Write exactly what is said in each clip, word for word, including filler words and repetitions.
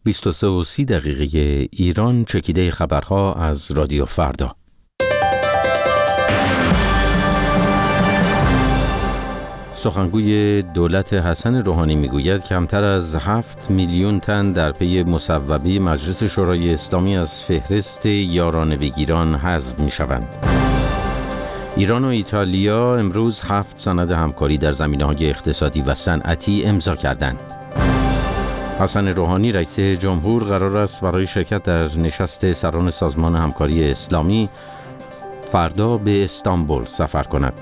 بیست و سه و سی دقیقه ایران، چکیده خبرها از رادیو فردا. سخنگوی دولت حسن روحانی میگوید کمتر از هفت میلیون تن در پی مصوبه مجلس شورای اسلامی از فهرست یاران بگیران حذف میشوند. ایران و ایتالیا امروز هفت سند همکاری در زمینه‌های اقتصادی و صنعتی امضا کردند. حسن روحانی رئیس جمهور قرار است برای شرکت در نشست سران سازمان همکاری اسلامی فردا به استانبول سفر کند.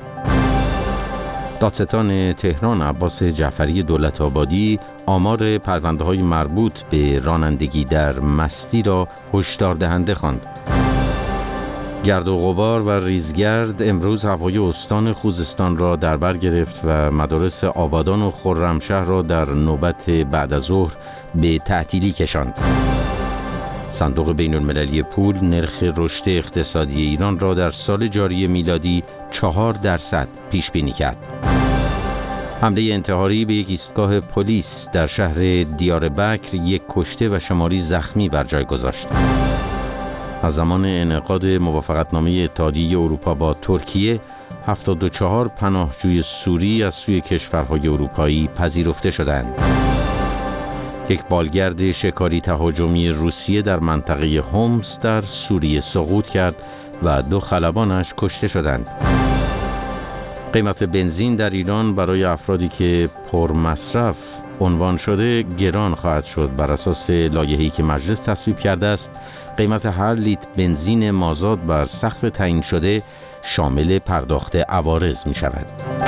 دادستان تهران عباس جعفری دولت آبادی آمار پرونده‌های مربوط به رانندگی در مستی را هشدار دهنده خواند. گرد و غبار و ریزگرد امروز هوای استان خوزستان را در بر گرفت و مدارس آبادان و خرمشهر را در نوبت بعد از ظهر به تعطیلی کشاند. صندوق بین‌المللی پول نرخ رشد اقتصادی ایران را در سال جاری میلادی چهار درصد پیش بینی کرد. حمله انتحاری به یک ایستگاه پلیس در شهر دیاربکر یک کشته و شماری زخمی بر جای گذاشت. از زمان انعقاد موافقتنامه اتحادیه اروپا با ترکیه، هفتاد و چهار پناهجوی سوری از سوی کشورهای اروپایی پذیرفته شدند. یک بالگرد شکاری تهاجمی روسیه در منطقه هومس در سوریه سقوط کرد و دو خلبانش کشته شدند. قیمت بنزین در ایران برای افرادی که پرمصرف عنوان شده گران خواهد شد. بر اساس لایحه‌ای که مجلس تصویب کرده است، قیمت هر لیتر بنزین مازاد بر سقف تعیین شده شامل پرداخت عوارض می شود.